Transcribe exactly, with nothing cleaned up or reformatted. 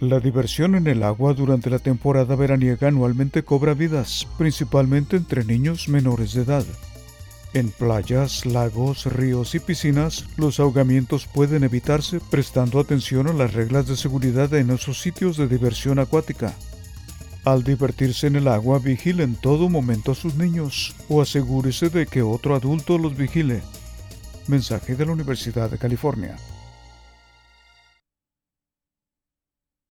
La diversión en el agua durante la temporada veraniega anualmente cobra vidas, principalmente entre niños menores de edad. En playas, lagos, ríos y piscinas, los ahogamientos pueden evitarse prestando atención a las reglas de seguridad en esos sitios de diversión acuática. Al divertirse en el agua, vigile en todo momento a sus niños o asegúrese de que otro adulto los vigile. Mensaje de la Universidad de California.